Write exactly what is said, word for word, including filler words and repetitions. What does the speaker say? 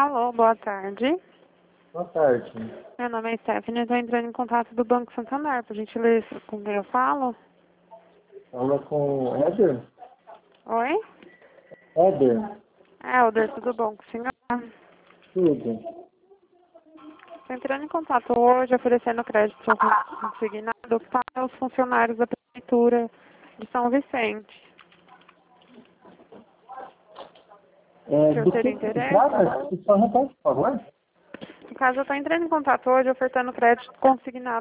Alô, boa tarde. Boa tarde. Meu nome é Stephanie, estou entrando em contato do Banco Santander, por gentileza, com quem eu falo? Fala com Éder? Oi? Éder? É, Alder, tudo bom com o senhor? Tudo. Estou entrando em contato hoje, oferecendo crédito consignado para os funcionários da Prefeitura de São Vicente. É, O senhor do que teria que se interesse? trata? Só repete, por favor. No caso, eu estou entrando em contato hoje, ofertando crédito consignado